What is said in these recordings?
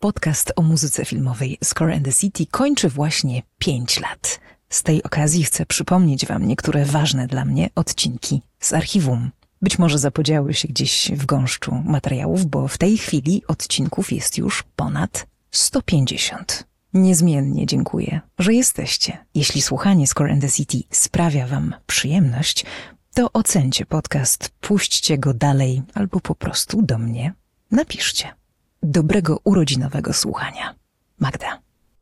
Podcast o muzyce filmowej Score and the City kończy właśnie 5 lat. Z tej okazji chcę przypomnieć wam niektóre ważne dla mnie odcinki z archiwum. Być może zapodziały się gdzieś w gąszczu materiałów, bo w tej chwili odcinków jest już ponad 150. Niezmiennie dziękuję, że jesteście. Jeśli słuchanie Score and the City sprawia wam przyjemność, to ocencie podcast, puśćcie go dalej albo po prostu do mnie napiszcie. Dobrego urodzinowego słuchania. Magda.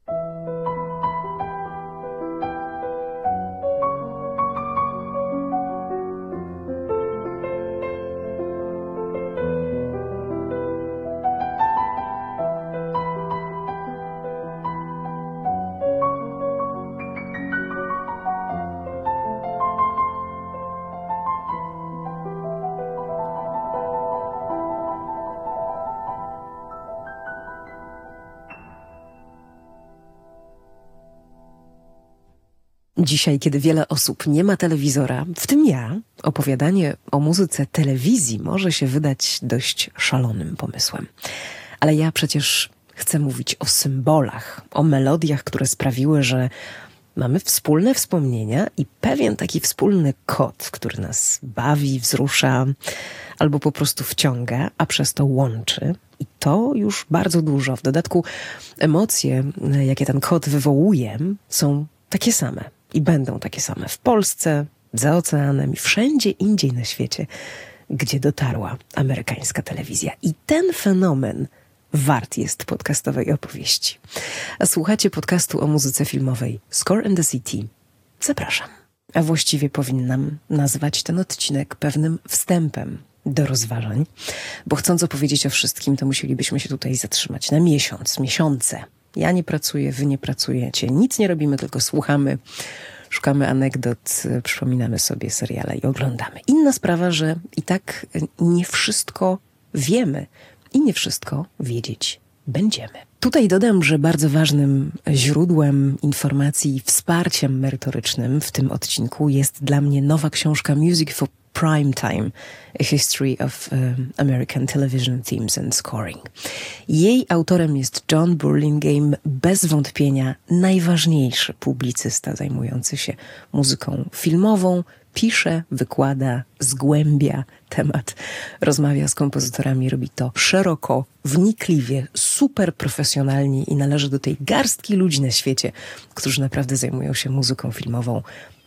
Dzisiaj, kiedy wiele osób nie ma telewizora, w tym ja, opowiadanie o muzyce telewizji może się wydać dość szalonym pomysłem. Ale ja przecież chcę mówić o symbolach, o melodiach, które sprawiły, że mamy wspólne wspomnienia i pewien taki wspólny kod, który nas bawi, wzrusza albo po prostu wciąga, a przez to łączy. I to już bardzo dużo. W dodatku emocje, jakie ten kod wywołuje, są takie same. I będą takie same w Polsce, za oceanem i wszędzie indziej na świecie, gdzie dotarła amerykańska telewizja. I ten fenomen wart jest podcastowej opowieści. A słuchacie podcastu o muzyce filmowej Score and the City. Zapraszam. A właściwie powinnam nazwać ten odcinek pewnym wstępem do rozważań, bo chcąc opowiedzieć o wszystkim, to musielibyśmy się tutaj zatrzymać na miesiące. Ja nie pracuję, wy nie pracujecie, nic nie robimy, tylko słuchamy, szukamy anegdot, przypominamy sobie seriale i oglądamy. Inna sprawa, że i tak nie wszystko wiemy i nie wszystko wiedzieć będziemy. Tutaj dodam, że bardzo ważnym źródłem informacji i wsparciem merytorycznym w tym odcinku jest dla mnie nowa książka Music for Primetime, A History of American Television Themes and Scoring. Jej autorem jest John Burlingame, bez wątpienia najważniejszy publicysta zajmujący się muzyką filmową. Pisze, wykłada, zgłębia temat, rozmawia z kompozytorami, robi to szeroko, wnikliwie, super profesjonalnie i należy do tej garstki ludzi na świecie, którzy naprawdę zajmują się muzyką filmową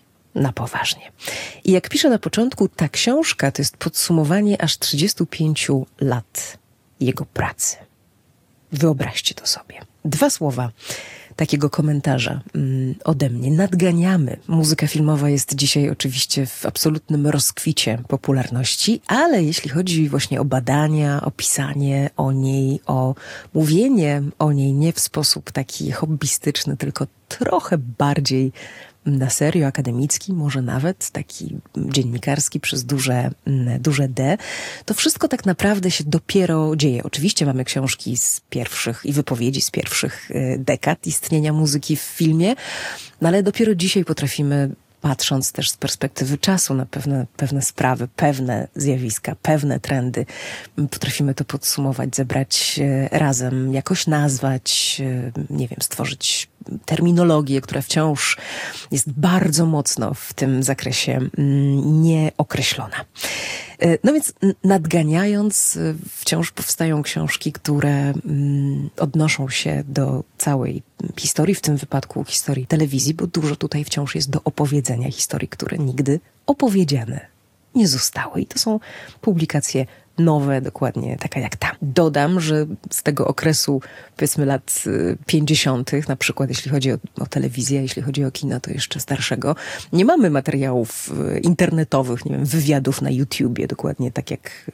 na poważnie. I jak piszę na początku, ta książka to jest podsumowanie aż 35 lat jego pracy. Wyobraźcie to sobie. 2 słowa takiego komentarza ode mnie. Nadganiamy. Muzyka filmowa jest dzisiaj oczywiście w absolutnym rozkwicie popularności, ale jeśli chodzi właśnie o badania, o pisanie o niej, o mówienie o niej nie w sposób taki hobbystyczny, tylko trochę bardziej na serio, akademicki, może nawet taki dziennikarski przez duże D, to wszystko tak naprawdę się dopiero dzieje. Oczywiście mamy książki z pierwszych i wypowiedzi z pierwszych dekad istnienia muzyki w filmie, no ale dopiero dzisiaj potrafimy, patrząc też z perspektywy czasu na pewne sprawy, pewne zjawiska, pewne trendy, potrafimy to podsumować, zebrać razem, jakoś nazwać, nie wiem, stworzyć terminologię, która wciąż jest bardzo mocno w tym zakresie nieokreślona. No więc nadganiając, wciąż powstają książki, które odnoszą się do całej historii, w tym wypadku historii telewizji, bo dużo tutaj wciąż jest do opowiedzenia historii, które nigdy opowiedziane nie zostały. I to są publikacje nowe, dokładnie taka jak ta. Dodam, że z tego okresu, powiedzmy lat 50., na przykład jeśli chodzi o telewizję, jeśli chodzi o kino, to jeszcze starszego, nie mamy materiałów internetowych, nie wiem, wywiadów na YouTubie, dokładnie tak jak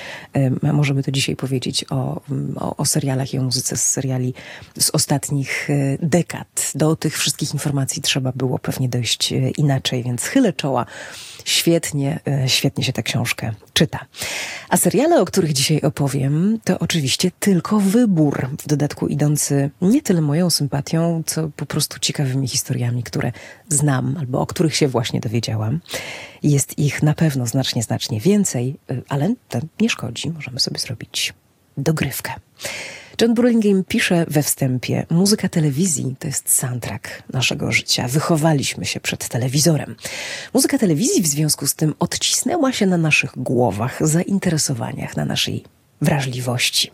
możemy to dzisiaj powiedzieć o serialach i o muzyce z seriali z ostatnich dekad. Do tych wszystkich informacji trzeba było pewnie dojść inaczej, więc chylę czoła. Świetnie się tę książkę czyta. A seriale, o których dzisiaj opowiem, to oczywiście tylko wybór, w dodatku idący nie tyle moją sympatią, co po prostu ciekawymi historiami, które znam albo o których się właśnie dowiedziałam. Jest ich na pewno znacznie więcej, ale to nie szkodzi. Możemy sobie zrobić dogrywkę. John Burlingame pisze we wstępie: muzyka telewizji to jest soundtrack naszego życia. Wychowaliśmy się przed telewizorem. Muzyka telewizji w związku z tym odcisnęła się na naszych głowach, zainteresowaniach, na naszej wrażliwości.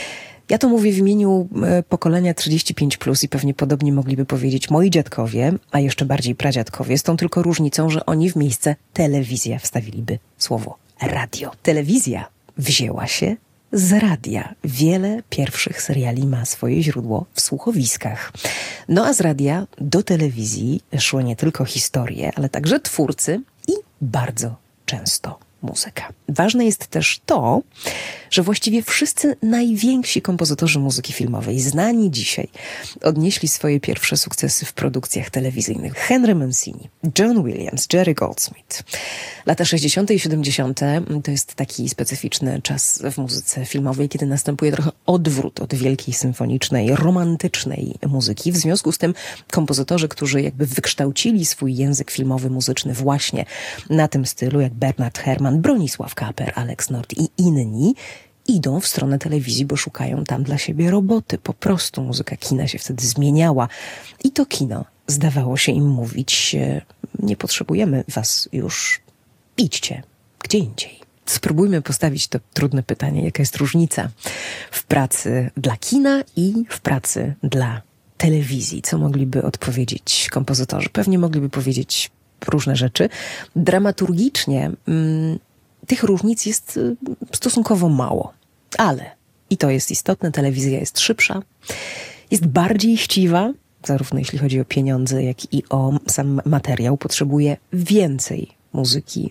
Ja to mówię w imieniu pokolenia 35+, i pewnie podobnie mogliby powiedzieć moi dziadkowie, a jeszcze bardziej pradziadkowie, z tą tylko różnicą, że oni w miejsce telewizja wstawiliby słowo radio. Telewizja wzięła się z radia. Wiele pierwszych seriali ma swoje źródło w słuchowiskach. No a z radia do telewizji szły nie tylko historie, ale także twórcy i bardzo często muzyka. Ważne jest też to, że właściwie wszyscy najwięksi kompozytorzy muzyki filmowej, znani dzisiaj, odnieśli swoje pierwsze sukcesy w produkcjach telewizyjnych. Henry Mancini, John Williams, Jerry Goldsmith. Lata 60. i 70. to jest taki specyficzny czas w muzyce filmowej, kiedy następuje trochę odwrót od wielkiej symfonicznej, romantycznej muzyki. W związku z tym kompozytorzy, którzy jakby wykształcili swój język filmowy, muzyczny właśnie na tym stylu, jak Bernard Herrmann, Bronisław Kaper, Alex Nord i inni, idą w stronę telewizji, bo szukają tam dla siebie roboty. Po prostu muzyka kina się wtedy zmieniała i to kino zdawało się im mówić: nie potrzebujemy was już, idźcie gdzie indziej. Spróbujmy postawić to trudne pytanie: jaka jest różnica w pracy dla kina i w pracy dla telewizji? Co mogliby odpowiedzieć kompozytorzy? Pewnie mogliby powiedzieć różne rzeczy. Dramaturgicznie tych różnic jest stosunkowo mało, ale, i to jest istotne, telewizja jest szybsza, jest bardziej chciwa, zarówno jeśli chodzi o pieniądze, jak i o sam materiał. Potrzebuje więcej muzyki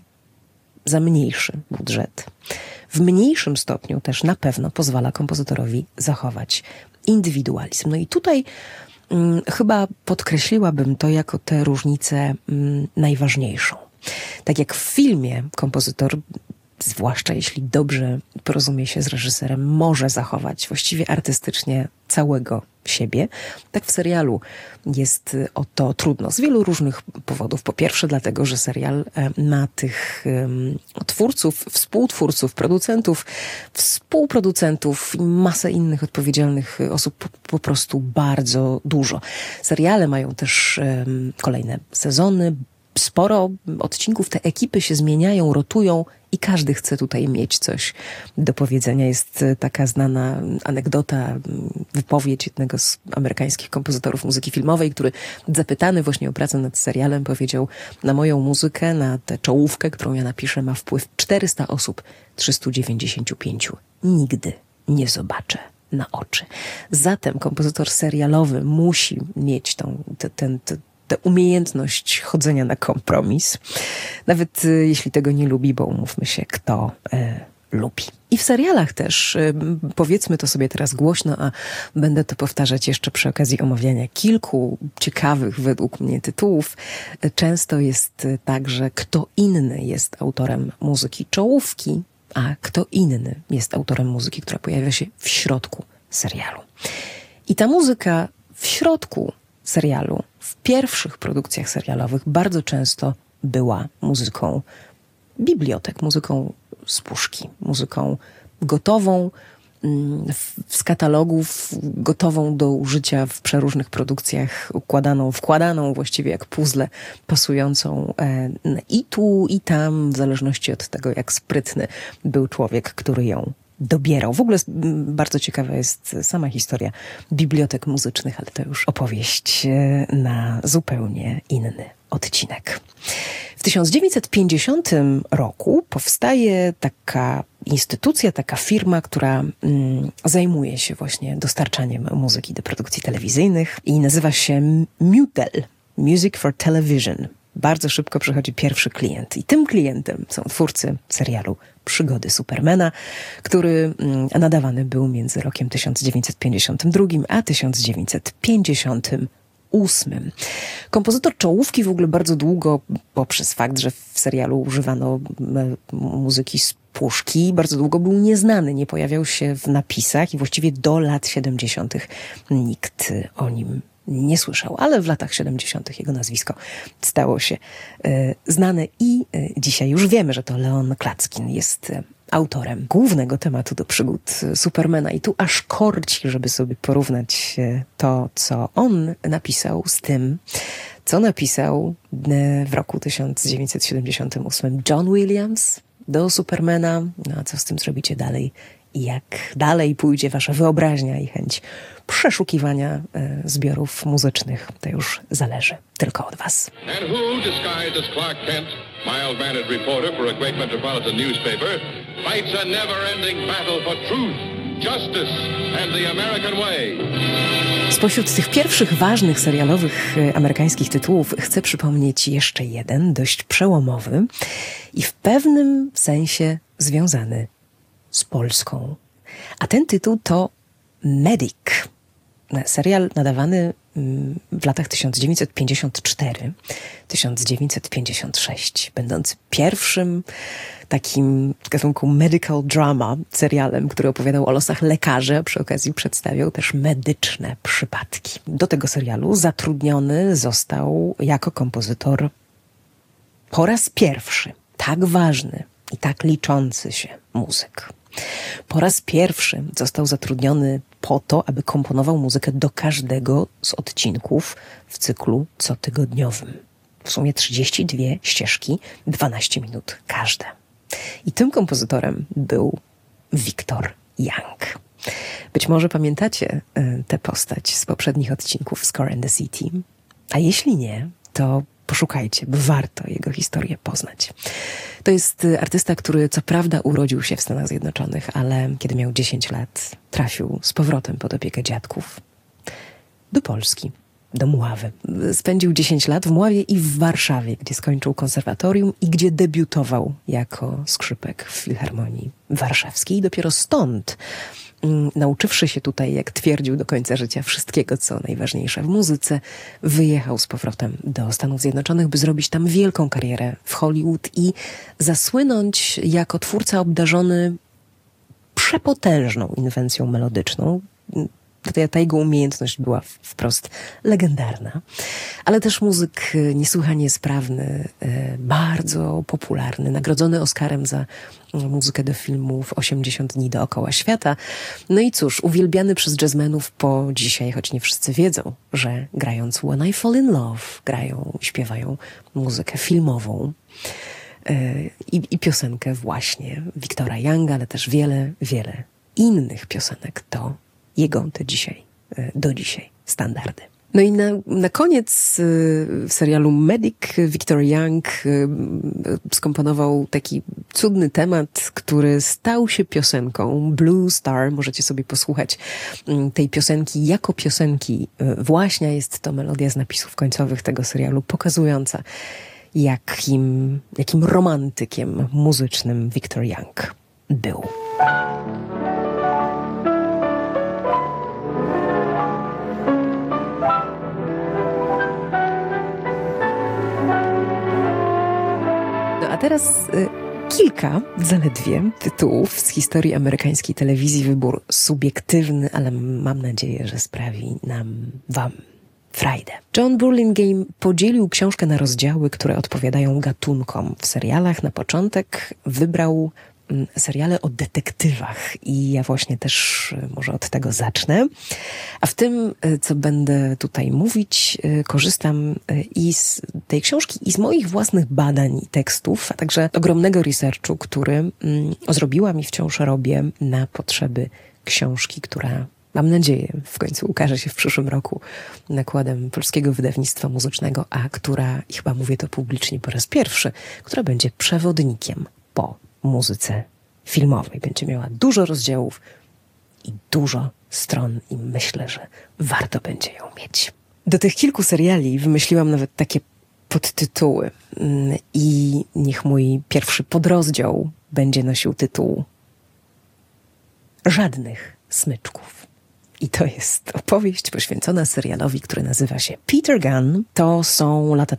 za mniejszy budżet. W mniejszym stopniu też na pewno pozwala kompozytorowi zachować indywidualizm. No i tutaj chyba podkreśliłabym to jako tę różnicę najważniejszą. Tak jak w filmie kompozytor, zwłaszcza jeśli dobrze porozumie się z reżyserem, może zachować właściwie artystycznie całego siebie, tak w serialu jest o to trudno z wielu różnych powodów. Po pierwsze dlatego, że serial ma tych twórców, współtwórców, producentów, współproducentów i masę innych odpowiedzialnych osób po prostu bardzo dużo. Seriale mają też kolejne sezony, sporo odcinków, te ekipy się zmieniają, rotują i każdy chce tutaj mieć coś do powiedzenia. Jest taka znana anegdota, wypowiedź jednego z amerykańskich kompozytorów muzyki filmowej, który zapytany właśnie o pracę nad serialem powiedział: na moją muzykę, na tę czołówkę, którą ja napiszę, ma wpływ 400 osób, 395 nigdy nie zobaczę na oczy. Zatem kompozytor serialowy musi mieć tę umiejętność chodzenia na kompromis, nawet jeśli tego nie lubi, bo umówmy się, kto lubi. I w serialach też, powiedzmy to sobie teraz głośno, a będę to powtarzać jeszcze przy okazji omawiania kilku ciekawych według mnie tytułów, często jest tak, że kto inny jest autorem muzyki czołówki, a kto inny jest autorem muzyki, która pojawia się w środku serialu. I ta muzyka w środku serialu, w pierwszych produkcjach serialowych bardzo często była muzyką bibliotek, muzyką z puszki, muzyką gotową z katalogów, gotową do użycia w przeróżnych produkcjach, wkładaną właściwie jak puzzle, pasującą i tu, i tam, w zależności od tego, jak sprytny był człowiek, który ją dobierał. W ogóle bardzo ciekawa jest sama historia bibliotek muzycznych, ale to już opowieść na zupełnie inny odcinek. W 1950 roku powstaje taka instytucja, taka firma, która zajmuje się właśnie dostarczaniem muzyki do produkcji telewizyjnych i nazywa się MUTEL, Music for Television. Bardzo szybko przychodzi pierwszy klient i tym klientem są twórcy serialu Przygody Supermana, który nadawany był między rokiem 1952 a 1958. Kompozytor czołówki w ogóle bardzo długo, poprzez fakt, że w serialu używano muzyki z puszki, bardzo długo był nieznany, nie pojawiał się w napisach i właściwie do lat 70. nikt o nim nie słyszał, ale w latach 70. jego nazwisko stało się znane i dzisiaj już wiemy, że to Leon Klatskin jest autorem głównego tematu do przygód Supermana. I tu aż korci, żeby sobie porównać to, co on napisał z tym, co napisał w roku 1978 John Williams do Supermana. No a co z tym zrobicie dalej? I jak dalej pójdzie wasza wyobraźnia i chęć przeszukiwania zbiorów muzycznych, to już zależy tylko od was. And who, disguised as Clark Kent, mild-mannered reporter for a great metropolitan newspaper, fights a never-ending battle for truth, justice and the American way. Spośród tych pierwszych ważnych serialowych amerykańskich tytułów chcę przypomnieć jeszcze jeden, dość przełomowy i w pewnym sensie związany z Polską. A ten tytuł to Medic. Serial nadawany w latach 1954-1956, będący pierwszym takim gatunku medical drama serialem, który opowiadał o losach lekarzy, a przy okazji przedstawiał też medyczne przypadki. Do tego serialu zatrudniony został jako kompozytor po raz pierwszy tak ważny i tak liczący się muzyk. Po raz pierwszy został zatrudniony po to, aby komponował muzykę do każdego z odcinków w cyklu cotygodniowym. W sumie 32 ścieżki, 12 minut każda. I tym kompozytorem był Victor Young. Być może pamiętacie tę postać z poprzednich odcinków Score and the City, a jeśli nie, to poszukajcie, bo warto jego historię poznać. To jest artysta, który co prawda urodził się w Stanach Zjednoczonych, ale kiedy miał 10 lat, trafił z powrotem pod opiekę dziadków do Polski, do Mławy. Spędził 10 lat w Mławie i w Warszawie, gdzie skończył konserwatorium i gdzie debiutował jako skrzypek w Filharmonii Warszawskiej. I dopiero stąd, nauczywszy się tutaj, jak twierdził, do końca życia wszystkiego, co najważniejsze w muzyce, wyjechał z powrotem do Stanów Zjednoczonych, by zrobić tam wielką karierę w Hollywood i zasłynąć jako twórca obdarzony przepotężną inwencją melodyczną. Ta jego umiejętność była wprost legendarna, ale też muzyk niesłychanie sprawny, bardzo popularny, nagrodzony Oscarem za muzykę do filmów 80 dni dookoła świata. No i cóż, uwielbiany przez jazzmenów po dzisiaj, choć nie wszyscy wiedzą, że grając When I Fall in Love, grają i śpiewają muzykę filmową i piosenkę właśnie Victora Younga, ale też wiele, wiele innych piosenek to jego do dzisiaj standardy. No i na koniec w serialu Medic Victor Young skomponował taki cudny temat, który stał się piosenką Blue Star. Możecie sobie posłuchać tej piosenki jako piosenki właśnie. Jest to melodia z napisów końcowych tego serialu, pokazująca jakim romantykiem muzycznym Victor Young był. A teraz kilka zaledwie tytułów z historii amerykańskiej telewizji. Wybór subiektywny, ale mam nadzieję, że sprawi wam frajdę. John Burlingame podzielił książkę na rozdziały, które odpowiadają gatunkom. W serialach na początek wybrał seriale o detektywach i ja właśnie też może od tego zacznę. A w tym, co będę tutaj mówić, korzystam i z tej książki, i z moich własnych badań i tekstów, a także ogromnego researchu, który zrobiłam i wciąż robię na potrzeby książki, która, mam nadzieję, w końcu ukaże się w przyszłym roku nakładem Polskiego Wydawnictwa Muzycznego, a która, i chyba mówię to publicznie po raz pierwszy, która będzie przewodnikiem po muzyce filmowej. Będzie miała dużo rozdziałów i dużo stron i myślę, że warto będzie ją mieć. Do tych kilku seriali wymyśliłam nawet takie podtytuły i niech mój pierwszy podrozdział będzie nosił tytuł Żadnych smyczków. I to jest opowieść poświęcona serialowi, który nazywa się Peter Gunn. To są lata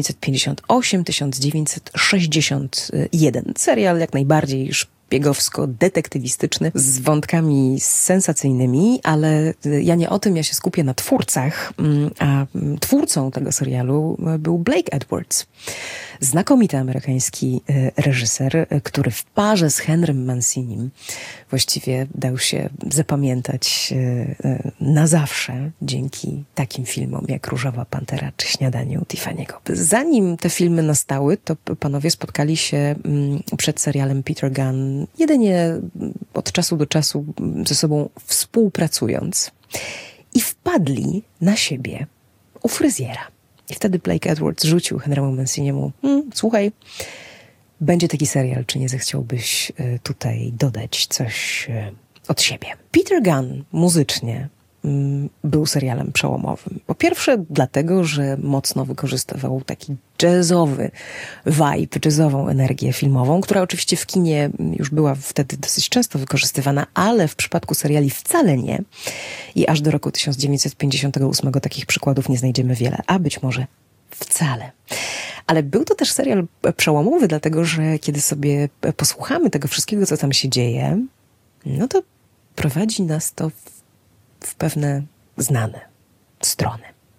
1958-1961. Serial jak najbardziej szpiegowsko-detektywistyczny z wątkami sensacyjnymi, ale ja nie o tym, ja się skupię na twórcach, a twórcą tego serialu był Blake Edwards. Znakomity amerykański reżyser, który w parze z Henrym Mancinim właściwie dał się zapamiętać na zawsze dzięki takim filmom jak Różowa Pantera czy Śniadanie u Tiffany'ego. Zanim te filmy nastały, to panowie spotkali się przed serialem Peter Gunn jedynie od czasu do czasu ze sobą współpracując i wpadli na siebie u fryzjera. I wtedy Blake Edwards rzucił Henry'emu Manciniemu: słuchaj, będzie taki serial, czy nie zechciałbyś tutaj dodać coś od siebie? Peter Gunn muzycznie był serialem przełomowym. Po pierwsze dlatego, że mocno wykorzystywał taki jazzowy vibe, jazzową energię filmową, która oczywiście w kinie już była wtedy dosyć często wykorzystywana, ale w przypadku seriali wcale nie. I aż do roku 1958 takich przykładów nie znajdziemy wiele, a być może wcale. Ale był to też serial przełomowy, dlatego że kiedy sobie posłuchamy tego wszystkiego, co tam się dzieje, no to prowadzi nas to w pewne znane strony.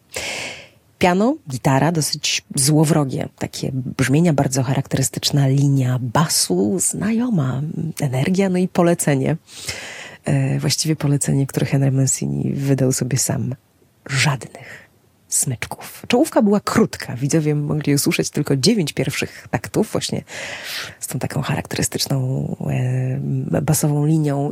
Piano, gitara, dosyć złowrogie, takie brzmienia bardzo charakterystyczna, linia basu, znajoma, energia, no i polecenie. Właściwie polecenie, które Henry Mancini wydał sobie sam. Żadnych smyczków. Czołówka była krótka. Widzowie mogli usłyszeć tylko 9 pierwszych taktów, właśnie z tą taką charakterystyczną basową linią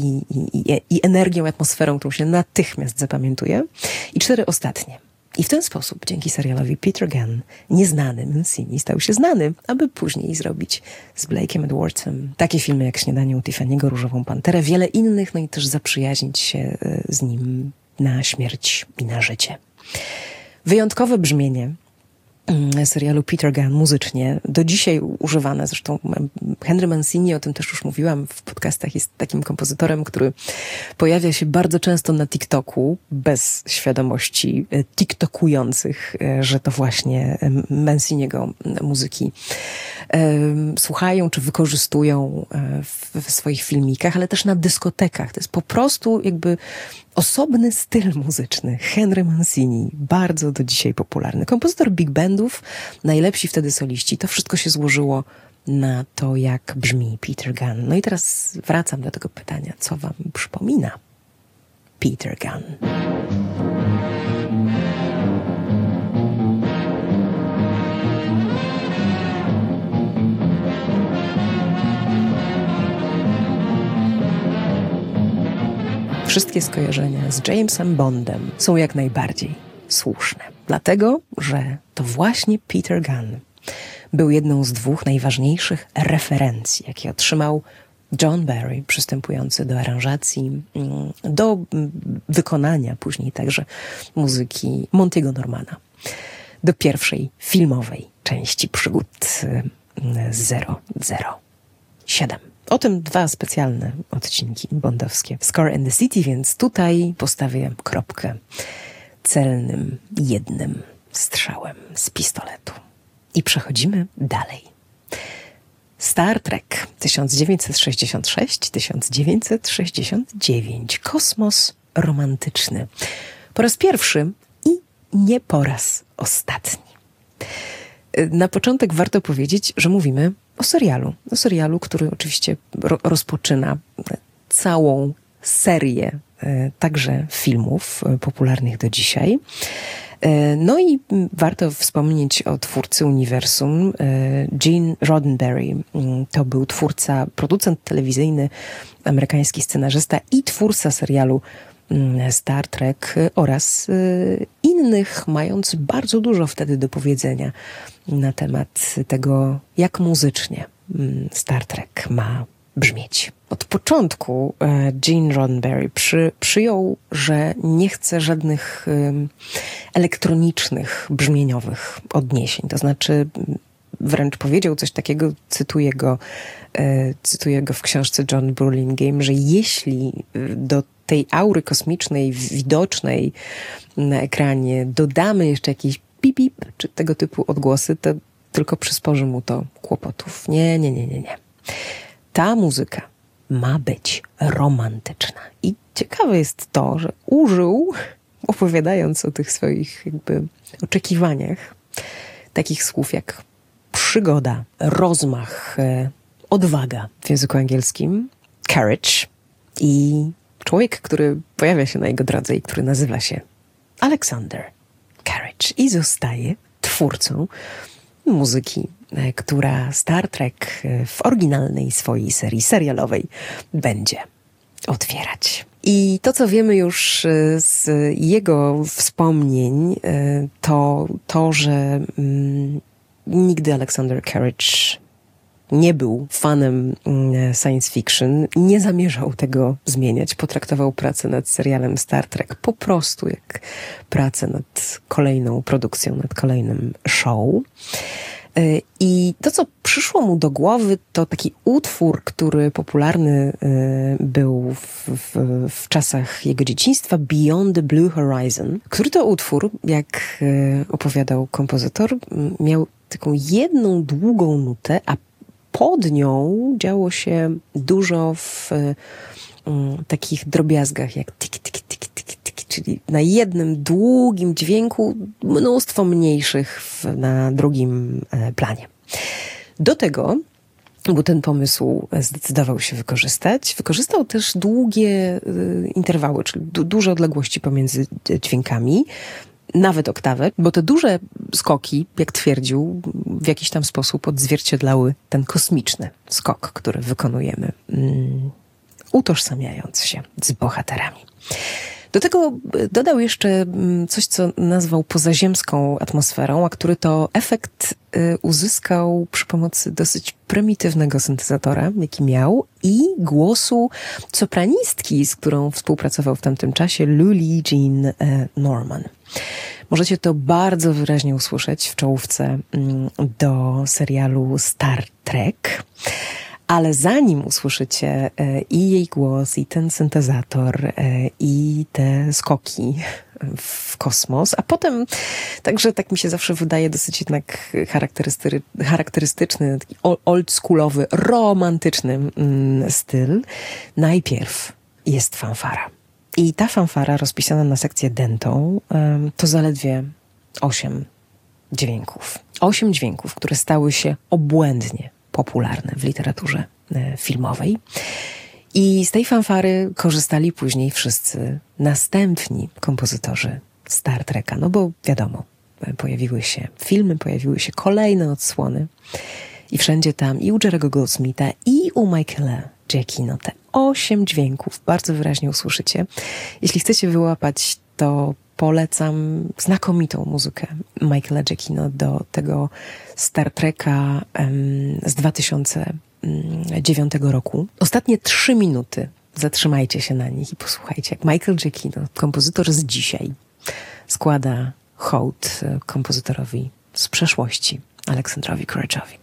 i energią, atmosferą, którą się natychmiast zapamiętuje. I 4 ostatnie. I w ten sposób, dzięki serialowi Peter Gunn, nieznany Mancini stał się znany, aby później zrobić z Blake'em Edwardsem takie filmy jak Śniadanie u Tiffany'ego, Różową Panterę, wiele innych, no i też zaprzyjaźnić się z nim na śmierć i na życie. Wyjątkowe brzmienie serialu Peter Gunn muzycznie, do dzisiaj używane. Zresztą Henry Mancini, o tym też już mówiłam w podcastach, jest takim kompozytorem, który pojawia się bardzo często na TikToku, bez świadomości TikTokujących, że to właśnie Manciniego muzyki słuchają czy wykorzystują w swoich filmikach, ale też na dyskotekach. To jest po prostu jakby osobny styl muzyczny. Henry Mancini, bardzo do dzisiaj popularny. Kompozytor big bandów, najlepsi wtedy soliści. To wszystko się złożyło na to, jak brzmi Peter Gunn. No i teraz wracam do tego pytania, co wam przypomina Peter Gunn? Wszystkie skojarzenia z Jamesem Bondem są jak najbardziej słuszne. Dlatego, że to właśnie Peter Gunn był jedną z 2 najważniejszych referencji, jakie otrzymał John Barry, przystępujący do aranżacji, do wykonania później także muzyki Monty'ego Normana, do pierwszej filmowej części przygód 007. O tym 2 specjalne odcinki bondowskie w Score and the City, więc tutaj postawię kropkę celnym, jednym strzałem z pistoletu. I przechodzimy dalej. Star Trek 1966-1969. Kosmos romantyczny. Po raz pierwszy i nie po raz ostatni. Na początek warto powiedzieć, że mówimy o serialu, który oczywiście rozpoczyna całą serię także filmów popularnych do dzisiaj. No i warto wspomnieć o twórcy uniwersum. Gene Roddenberry to był twórca, producent telewizyjny, amerykański scenarzysta i twórca serialu Star Trek oraz innych, mając bardzo dużo wtedy do powiedzenia na temat tego, jak muzycznie Star Trek ma brzmieć. Od początku Gene Roddenberry przyjął, że nie chce żadnych elektronicznych, brzmieniowych odniesień. To znaczy wręcz powiedział coś takiego, cytuję go w książce John Burlingame, że jeśli do tej aury kosmicznej, widocznej na ekranie dodamy jeszcze jakieś pip, czy tego typu odgłosy, to tylko przysporzy mu to kłopotów. Nie. Ta muzyka ma być romantyczna. I ciekawe jest to, że użył, opowiadając o tych swoich jakby oczekiwaniach, takich słów jak przygoda, rozmach, odwaga w języku angielskim, courage i człowiek, który pojawia się na jego drodze i który nazywa się Alexander Courage i zostaje twórcą muzyki, która Star Trek w oryginalnej swojej serii serialowej będzie otwierać. I to, co wiemy już z jego wspomnień, to że nigdy Alexander Courage nie był fanem science fiction, nie zamierzał tego zmieniać. Potraktował pracę nad serialem Star Trek po prostu jak pracę nad kolejną produkcją, nad kolejnym show. I to, co przyszło mu do głowy, to taki utwór, który popularny był w czasach jego dzieciństwa, Beyond the Blue Horizon, który to utwór, jak opowiadał kompozytor, miał taką jedną długą nutę, a pod nią działo się dużo w takich drobiazgach jak tik, tik, tik, tik, tik, czyli na jednym długim dźwięku mnóstwo mniejszych na drugim planie. Do tego, bo ten pomysł zdecydował się wykorzystał też długie interwały, czyli duże odległości pomiędzy dźwiękami, nawet oktawę, bo te duże skoki, jak twierdził, w jakiś tam sposób odzwierciedlały ten kosmiczny skok, który wykonujemy, utożsamiając się z bohaterami. Do tego dodał jeszcze coś, co nazwał pozaziemską atmosferą, a który to efekt uzyskał przy pomocy dosyć prymitywnego syntezatora, jaki miał, i głosu sopranistki, z którą współpracował w tamtym czasie, Lulie Jean Norman. Możecie to bardzo wyraźnie usłyszeć w czołówce do serialu Star Trek. Ale zanim usłyszycie i jej głos, i ten syntezator, i te skoki w kosmos, a potem także, tak mi się zawsze wydaje, dosyć jednak charakterystyczny, taki oldschoolowy, romantyczny styl, najpierw jest fanfara. I ta fanfara rozpisana na sekcję dentą to zaledwie 8 dźwięków. 8 dźwięków, które stały się obłędnie popularne w literaturze filmowej. I z tej fanfary korzystali później wszyscy następni kompozytorzy Star Treka. No bo wiadomo, pojawiły się filmy, pojawiły się kolejne odsłony i wszędzie tam i u Jerry'ego Goldsmitha, i u Michaela Giacchino te 8 dźwięków bardzo wyraźnie usłyszycie. Jeśli chcecie wyłapać, to polecam znakomitą muzykę Michaela Giacchino do tego Star Treka z 2009 roku. Ostatnie 3 minuty, zatrzymajcie się na nich i posłuchajcie, jak Michael Giacchino, kompozytor z dzisiaj, składa hołd kompozytorowi z przeszłości, Alexandrowi Courage'owi.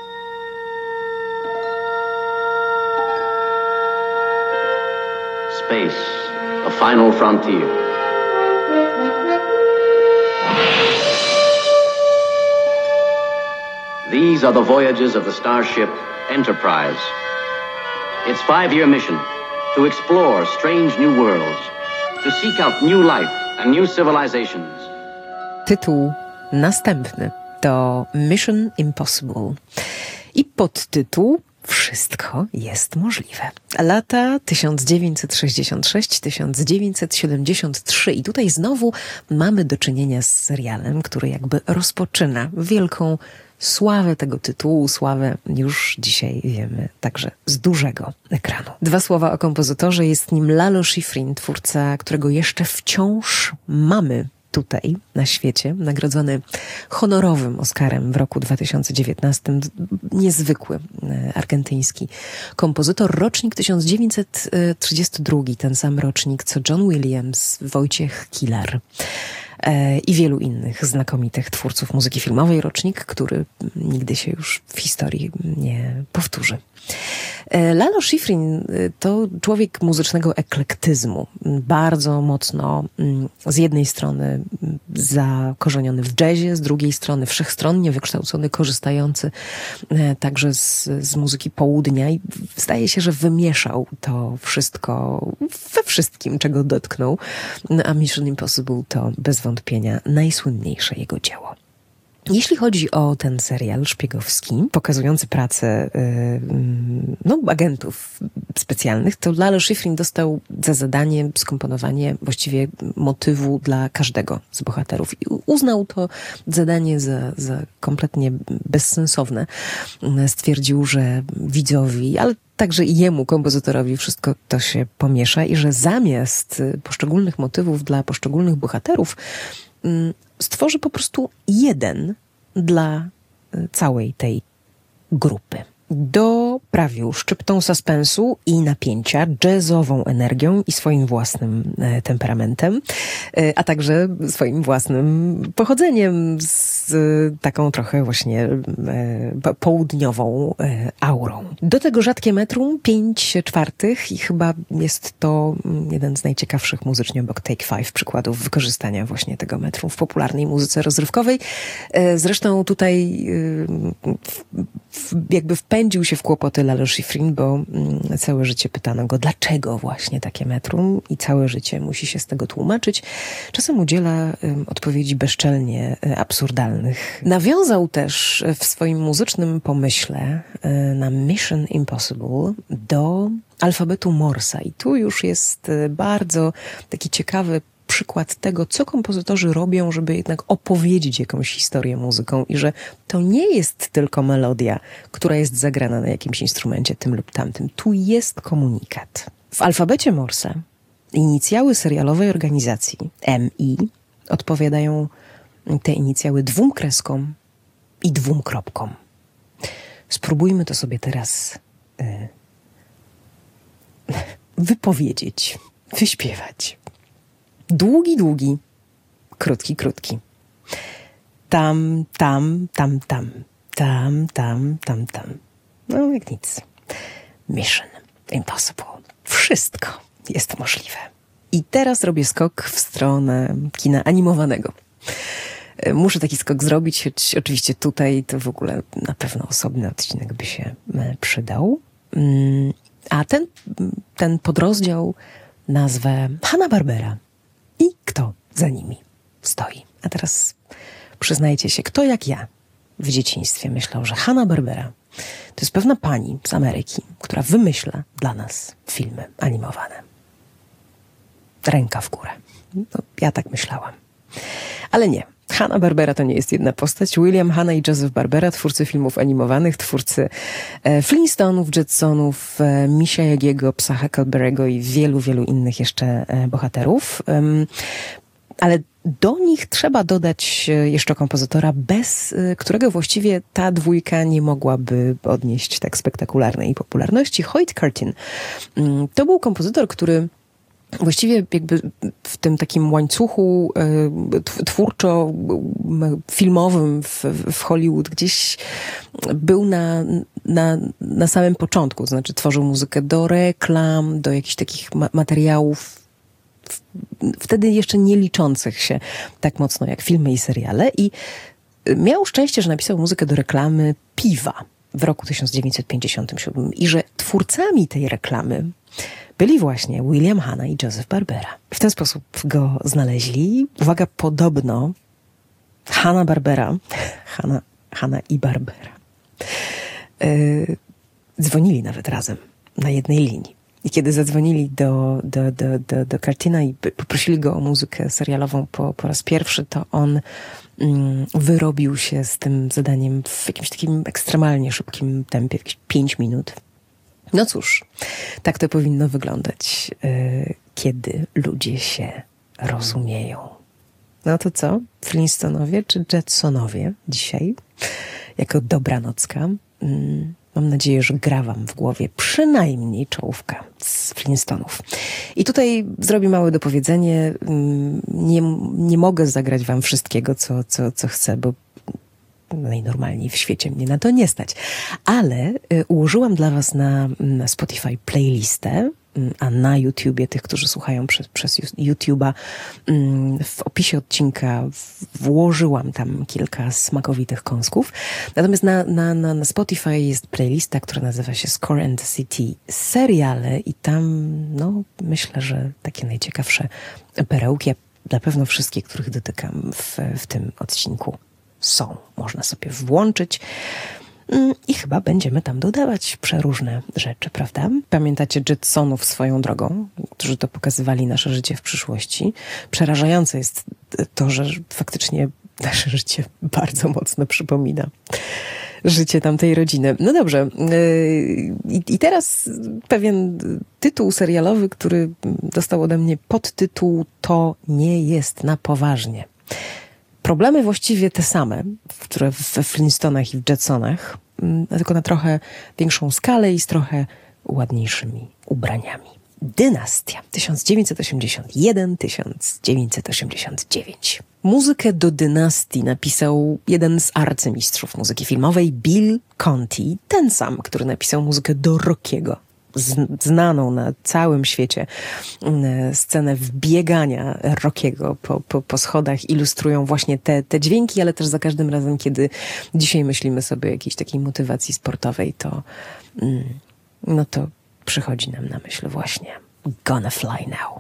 Space, a final frontier. These are the voyages of the starship Enterprise. Its 5-year mission, to explore strange new worlds, to seek out new life and new civilizations. Tytuł następny to Mission Impossible i podtytuł Wszystko jest możliwe. Lata 1966-1973 i tutaj znowu mamy do czynienia z serialem, który jakby rozpoczyna wielką sławę tego tytułu, sławę już dzisiaj wiemy także z dużego ekranu. 2 słowa o kompozytorze. Jest nim Lalo Schifrin, twórca, którego jeszcze wciąż mamy tutaj na świecie, nagrodzony honorowym Oscarem w roku 2019. Niezwykły argentyński kompozytor. Rocznik 1932, ten sam rocznik co John Williams, Wojciech Kilar i wielu innych znakomitych twórców muzyki filmowej. Rocznik, który nigdy się już w historii nie powtórzy. Lalo Schifrin to człowiek muzycznego eklektyzmu. Bardzo mocno z jednej strony zakorzeniony w jazzie, z drugiej strony wszechstronnie wykształcony, korzystający także z muzyki południa i zdaje się, że wymieszał to wszystko we wszystkim, czego dotknął. A Mission Impossible to bez wątpienia najsłynniejsze jego dzieło. Jeśli chodzi o ten serial szpiegowski, pokazujący pracę agentów specjalnych, to Lalo Schifrin dostał za zadanie skomponowanie właściwie motywu dla każdego z bohaterów. I uznał to zadanie za kompletnie bezsensowne. Stwierdził, że widzowi, ale także i jemu, kompozytorowi, wszystko to się pomiesza i że zamiast poszczególnych motywów dla poszczególnych bohaterów stworzy po prostu jeden dla całej tej grupy. Doprawił szczyptą suspensu i napięcia, jazzową energią i swoim własnym temperamentem, a także swoim własnym pochodzeniem z taką trochę właśnie południową aurą. Do tego rzadkie metrum, 5/4 i chyba jest to jeden z najciekawszych muzycznie obok Take 5 przykładów wykorzystania właśnie tego metrum w popularnej muzyce rozrywkowej. Zresztą tutaj jakby wpędził się w kłopoty Lalo Schifrin, bo całe życie pytano go, dlaczego właśnie takie metrum i całe życie musi się z tego tłumaczyć. Czasem udziela odpowiedzi bezczelnie absurdalnych. Nawiązał też w swoim muzycznym pomyśle na Mission Impossible do alfabetu Morsa i tu już jest bardzo taki ciekawy przykład tego, co kompozytorzy robią, żeby jednak opowiedzieć jakąś historię muzyką i że to nie jest tylko melodia, która jest zagrana na jakimś instrumencie tym lub tamtym. Tu jest komunikat. W alfabecie Morsa inicjały serialowej organizacji MI odpowiadają te inicjały 2 kreskom i 2 kropkom. Spróbujmy to sobie teraz wypowiedzieć, wyśpiewać. Długi, długi, krótki, krótki. Tam, tam, tam, tam. Tam, tam, tam, tam. No jak nic. Mission Impossible. Wszystko jest możliwe. I teraz robię skok w stronę kina animowanego. Muszę taki skok zrobić, choć oczywiście tutaj to w ogóle na pewno osobny odcinek by się przydał. A ten podrozdział nazwę Hanna-Barbera. I kto za nimi stoi. A teraz przyznajcie się, kto jak ja w dzieciństwie myślał, że Hanna-Barbera to jest pewna pani z Ameryki, która wymyśla dla nas filmy animowane. Ręka w górę. No, ja tak myślałam. Ale nie. Hanna-Barbera to nie jest jedna postać. William Hanna i Joseph Barbera, twórcy filmów animowanych, twórcy Flintstonów, Jetsonów, Misia Jagiego, Psa Huckleberry'ego i wielu, wielu innych jeszcze bohaterów. Ale do nich trzeba dodać jeszcze kompozytora, bez którego właściwie ta dwójka nie mogłaby odnieść tak spektakularnej popularności. Hoyt Curtin to był kompozytor, który właściwie jakby w tym takim łańcuchu twórczo-filmowym w Hollywood gdzieś był na samym początku. To znaczy tworzył muzykę do reklam, do jakichś takich materiałów wtedy jeszcze nie liczących się tak mocno jak filmy i seriale. I miał szczęście, że napisał muzykę do reklamy piwa w roku 1957 i że twórcami tej reklamy byli właśnie William Hanna i Joseph Barbera. W ten sposób go znaleźli. Uwaga, podobno Hanna-Barbera, Hanna i Barbera, dzwonili nawet razem na jednej linii. I kiedy zadzwonili do Curtina i poprosili go o muzykę serialową po raz pierwszy, to on wyrobił się z tym zadaniem w jakimś takim ekstremalnie szybkim tempie, jakieś 5 minut. No cóż, tak to powinno wyglądać, kiedy ludzie się rozumieją. No to co? Flintstonowie czy Jetsonowie dzisiaj? Jako dobranocka. Mam nadzieję, że gra wam w głowie przynajmniej czołówka z Flintstonów. I tutaj zrobię małe dopowiedzenie. Nie mogę zagrać wam wszystkiego, co chcę, bo najnormalniej w świecie mnie na to nie stać. Ale ułożyłam dla was na Spotify playlistę, a na YouTubie, tych, którzy słuchają przez YouTube'a, w opisie odcinka włożyłam tam kilka smakowitych kąsków. Natomiast na Spotify jest playlista, która nazywa się Score and the City seriale i tam, no, myślę, że takie najciekawsze perełki, a na pewno wszystkie, których dotykam w tym odcinku, są. Można sobie włączyć i chyba będziemy tam dodawać przeróżne rzeczy, prawda? Pamiętacie Jetsonów swoją drogą, którzy to pokazywali nasze życie w przyszłości. Przerażające jest to, że faktycznie nasze życie bardzo mocno przypomina życie tamtej rodziny. No dobrze. I teraz pewien tytuł serialowy, który dostał ode mnie podtytuł To nie jest na poważnie. Problemy właściwie te same, które we Flintstonach i w Jetsonach, tylko na trochę większą skalę i z trochę ładniejszymi ubraniami. Dynastia 1981-1989. Muzykę do Dynastii napisał jeden z arcymistrzów muzyki filmowej, Bill Conti, ten sam, który napisał muzykę do Rockiego. Znaną na całym świecie scenę wbiegania Rockiego po schodach ilustrują właśnie te dźwięki, ale też za każdym razem, kiedy dzisiaj myślimy sobie o jakiejś takiej motywacji sportowej, to przychodzi nam na myśl właśnie Gonna Fly Now.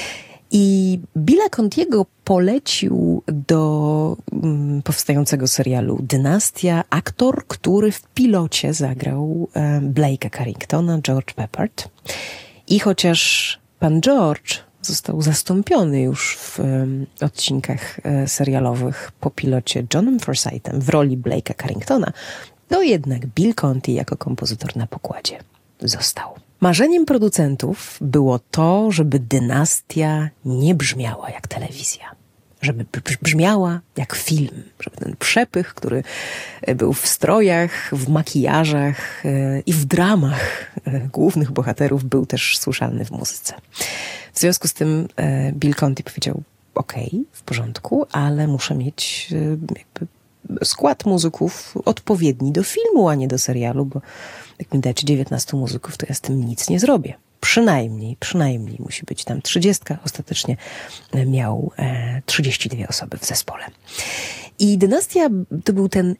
I Billa Contiego polecił do powstającego serialu Dynastia aktor, który w pilocie zagrał Blake'a Carringtona, George Peppard. I chociaż pan George został zastąpiony już w odcinkach serialowych po pilocie Johnem Forsythem w roli Blake'a Carringtona, to jednak Bill Conti jako kompozytor na pokładzie został. Marzeniem producentów było to, żeby Dynastia nie brzmiała jak telewizja. Żeby brzmiała jak film. Żeby ten przepych, który był w strojach, w makijażach i w dramach głównych bohaterów, był też słyszalny w muzyce. W związku z tym Bill Conti powiedział, okej, w porządku, ale muszę mieć jakby skład muzyków odpowiedni do filmu, a nie do serialu, bo jak mi dacie 19 muzyków, to ja z tym nic nie zrobię. Przynajmniej musi być tam 30. Ostatecznie miał 32 osoby w zespole. I Dynastia to był ten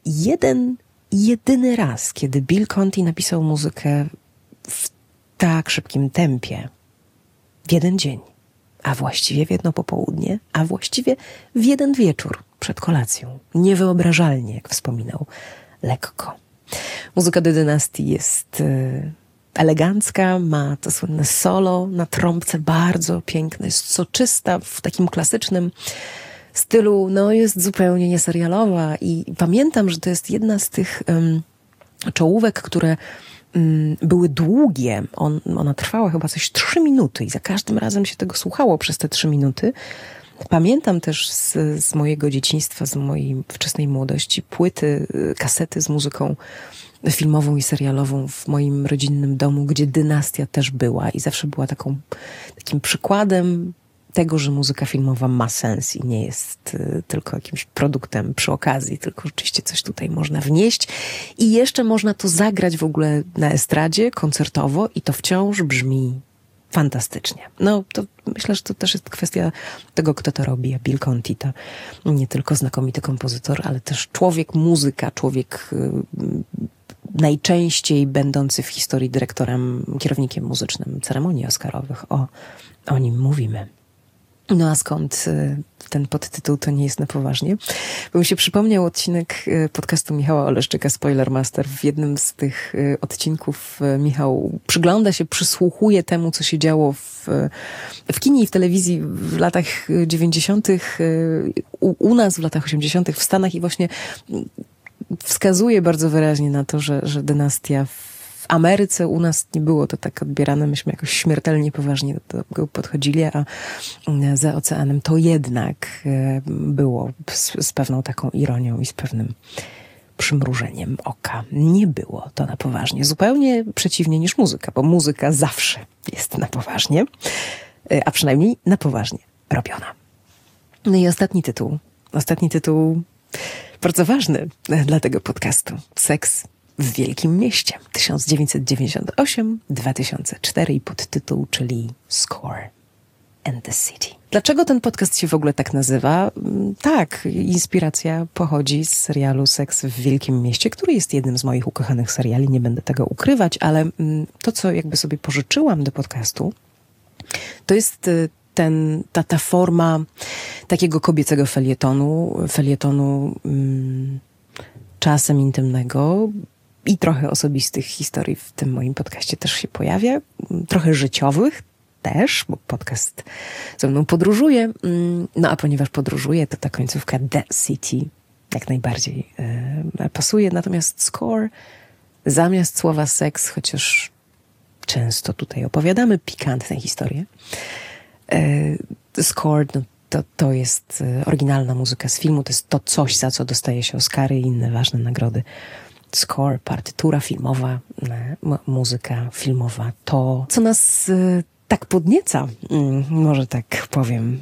jedyny raz, kiedy Bill Conti napisał muzykę w tak szybkim tempie. W jeden dzień, a właściwie w jedno popołudnie, a właściwie w jeden wieczór przed kolacją. Niewyobrażalnie, jak wspominał, lekko. Muzyka do Dynastii jest elegancka, ma to słynne solo na trąbce, bardzo piękne, jest soczysta w takim klasycznym stylu, jest zupełnie nieserialowa i pamiętam, że to jest jedna z tych czołówek, które były długie. Ona trwała chyba coś 3 minuty i za każdym razem się tego słuchało przez te 3 minuty. Pamiętam też z mojego dzieciństwa, z mojej wczesnej młodości płyty, kasety z muzyką filmową i serialową w moim rodzinnym domu, gdzie Dynastia też była i zawsze była takim przykładem tego, że muzyka filmowa ma sens i nie jest tylko jakimś produktem przy okazji, tylko rzeczywiście coś tutaj można wnieść i jeszcze można to zagrać w ogóle na estradzie koncertowo i to wciąż brzmi fantastycznie. To myślę, że to też jest kwestia tego, kto to robi. A Bill Conti to nie tylko znakomity kompozytor, ale też człowiek muzyka, człowiek najczęściej będący w historii dyrektorem, kierownikiem muzycznym ceremonii oscarowych. O nim mówimy. A skąd ten podtytuł To nie jest na poważnie? Bo mi się przypomniał odcinek podcastu Michała Oleszczyka, Spoilermaster. W jednym z tych odcinków Michał przygląda się, przysłuchuje temu, co się działo w kinie i w telewizji w latach 90. U nas w latach 80. w Stanach i właśnie wskazuje bardzo wyraźnie na to, że Dynastia w Ameryce u nas nie było to tak odbierane. Myśmy jakoś śmiertelnie poważnie do tego podchodzili, a za oceanem to jednak było z pewną taką ironią i z pewnym przymrużeniem oka. Nie było to na poważnie. Zupełnie przeciwnie niż muzyka, bo muzyka zawsze jest na poważnie, a przynajmniej na poważnie robiona. I ostatni tytuł bardzo ważny dla tego podcastu. Seks w Wielkim Mieście. 1998-2004 i podtytuł, czyli Score and the City. Dlaczego ten podcast się w ogóle tak nazywa? Tak, inspiracja pochodzi z serialu Seks w Wielkim Mieście, który jest jednym z moich ukochanych seriali, nie będę tego ukrywać, ale to, co jakby sobie pożyczyłam do podcastu, to jest ta forma takiego kobiecego felietonu czasem intymnego i trochę osobistych historii w tym moim podcaście też się pojawia, trochę życiowych też, bo podcast ze mną podróżuje, no a ponieważ podróżuje, to ta końcówka The City jak najbardziej pasuje, natomiast score zamiast słowa seks, chociaż często tutaj opowiadamy pikantne historie, score to jest oryginalna muzyka z filmu, to jest to coś, za co dostaje się Oscary i inne ważne nagrody. Score, partytura filmowa, muzyka filmowa, to co nas tak podnieca, może tak powiem,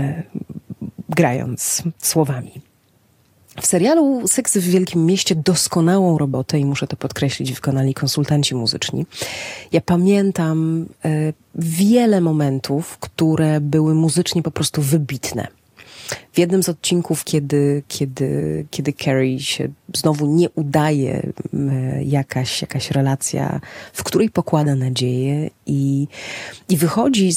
grając słowami. W serialu Seks w Wielkim Mieście doskonałą robotę, i muszę to podkreślić, wykonali konsultanci muzyczni. Ja pamiętam wiele momentów, które były muzycznie po prostu wybitne. W jednym z odcinków, kiedy Carrie się znowu nie udaje jakaś relacja, w której pokłada nadzieję i wychodzi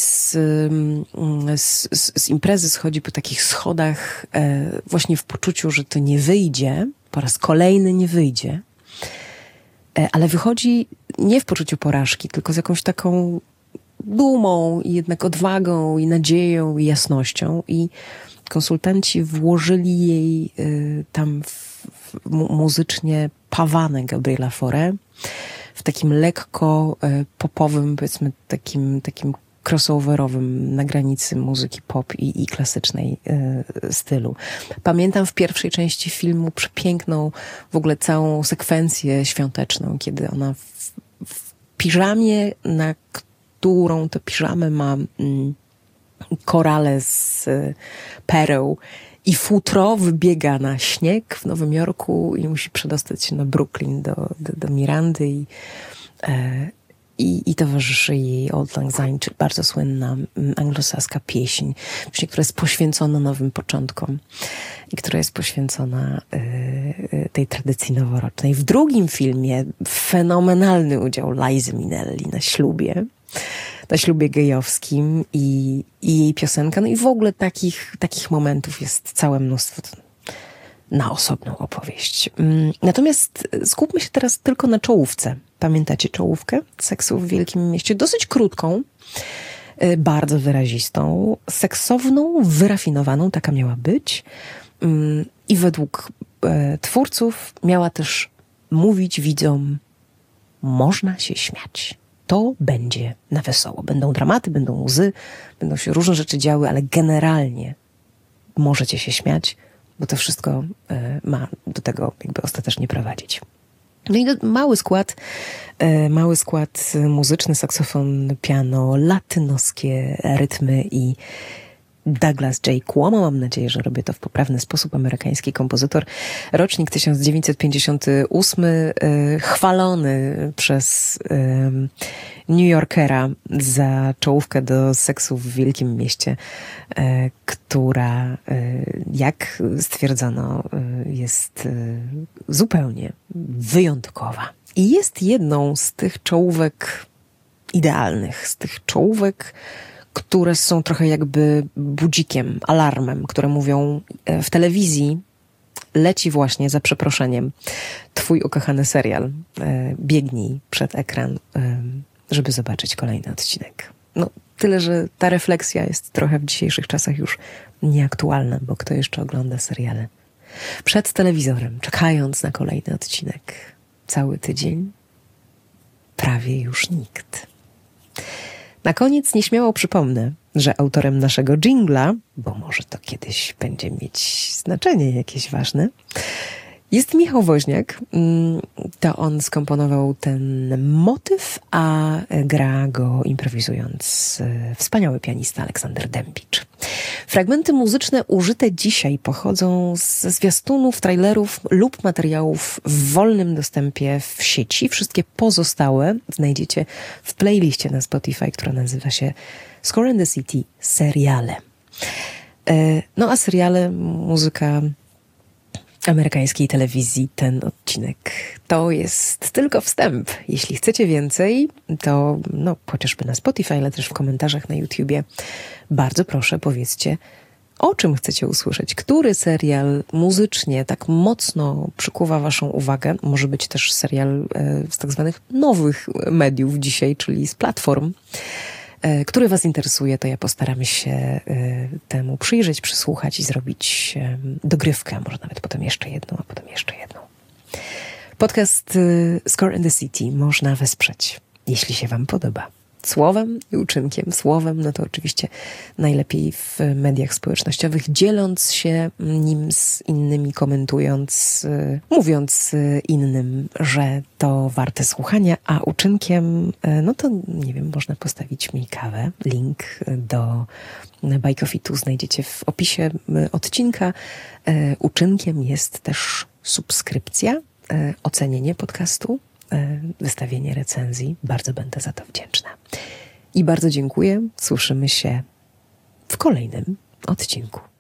z imprezy, schodzi po takich schodach właśnie w poczuciu, że to nie wyjdzie, po raz kolejny nie wyjdzie, ale wychodzi nie w poczuciu porażki, tylko z jakąś taką dumą i jednak odwagą i nadzieją i jasnością, i konsultanci włożyli jej tam muzycznie pawane Gabriela Fauré w takim lekko popowym, powiedzmy takim crossoverowym na granicy muzyki pop i klasycznej stylu. Pamiętam w pierwszej części filmu przepiękną w ogóle całą sekwencję świąteczną, kiedy ona w piżamie, na którą tę piżamę ma korale z pereł i futro, wybiega na śnieg w Nowym Jorku i musi przedostać się na Brooklyn do Mirandy i towarzyszy jej Auld Lang Syne, czyli bardzo słynna anglosaska pieśń, która jest poświęcona nowym początkom i która jest poświęcona tej tradycji noworocznej. W drugim filmie fenomenalny udział Lizy Minnelli na ślubie gejowskim i jej piosenka. No i w ogóle takich momentów jest całe mnóstwo na osobną opowieść. Natomiast skupmy się teraz tylko na czołówce. Pamiętacie czołówkę Seksu w Wielkim Mieście? Dosyć krótką, bardzo wyrazistą, seksowną, wyrafinowaną, taka miała być. I według twórców miała też mówić widzom, można się śmiać. To będzie na wesoło. Będą dramaty, będą łzy, będą się różne rzeczy działy, ale generalnie możecie się śmiać, bo to wszystko ma do tego jakby ostatecznie prowadzić. No i mały skład muzyczny, saksofon, piano, latynoskie rytmy i Douglas J. Cuomo, mam nadzieję, że robię to w poprawny sposób, amerykański kompozytor, rocznik 1958, chwalony przez New Yorkera za czołówkę do Seksu w Wielkim Mieście, która, jak stwierdzono, jest zupełnie wyjątkowa. I jest jedną z tych czołówek idealnych, z tych czołówek, które są trochę jakby budzikiem, alarmem, które mówią w telewizji leci właśnie, za przeproszeniem, twój ukochany serial. Biegnij przed ekran, żeby zobaczyć kolejny odcinek. No, tyle, że ta refleksja jest trochę w dzisiejszych czasach już nieaktualna, bo kto jeszcze ogląda seriale przed telewizorem, czekając na kolejny odcinek cały tydzień? Prawie już nikt. Na koniec nieśmiało przypomnę, że autorem naszego dżingla, bo może to kiedyś będzie mieć znaczenie jakieś ważne, jest Michał Woźniak. To on skomponował ten motyw, a gra go improwizując wspaniały pianista Aleksander Dębicz. Fragmenty muzyczne użyte dzisiaj pochodzą ze zwiastunów, trailerów lub materiałów w wolnym dostępie w sieci. Wszystkie pozostałe znajdziecie w playliście na Spotify, która nazywa się Score and the City seriale. No a seriale, muzyka amerykańskiej telewizji ten odcinek. To jest tylko wstęp. Jeśli chcecie więcej, to chociażby na Spotify, ale też w komentarzach na YouTubie bardzo proszę, powiedzcie, o czym chcecie usłyszeć. Który serial muzycznie tak mocno przykuwa waszą uwagę? Może być też serial z tak zwanych nowych mediów dzisiaj, czyli z platform. Który was interesuje, to ja postaram się temu przyjrzeć, przysłuchać i zrobić dogrywkę, może nawet potem jeszcze jedną, a potem jeszcze jedną. Podcast Score and the City można wesprzeć, jeśli się wam podoba. Słowem i uczynkiem. Słowem, to oczywiście najlepiej w mediach społecznościowych, dzieląc się nim z innymi, komentując, mówiąc innym, że to warte słuchania, a uczynkiem, to nie wiem, można postawić mi kawę. Link do Buy Coffee Tu znajdziecie w opisie odcinka. Uczynkiem jest też subskrypcja, ocenienie podcastu, wystawienie recenzji. Bardzo będę za to wdzięczna. I bardzo dziękuję. Słyszymy się w kolejnym odcinku.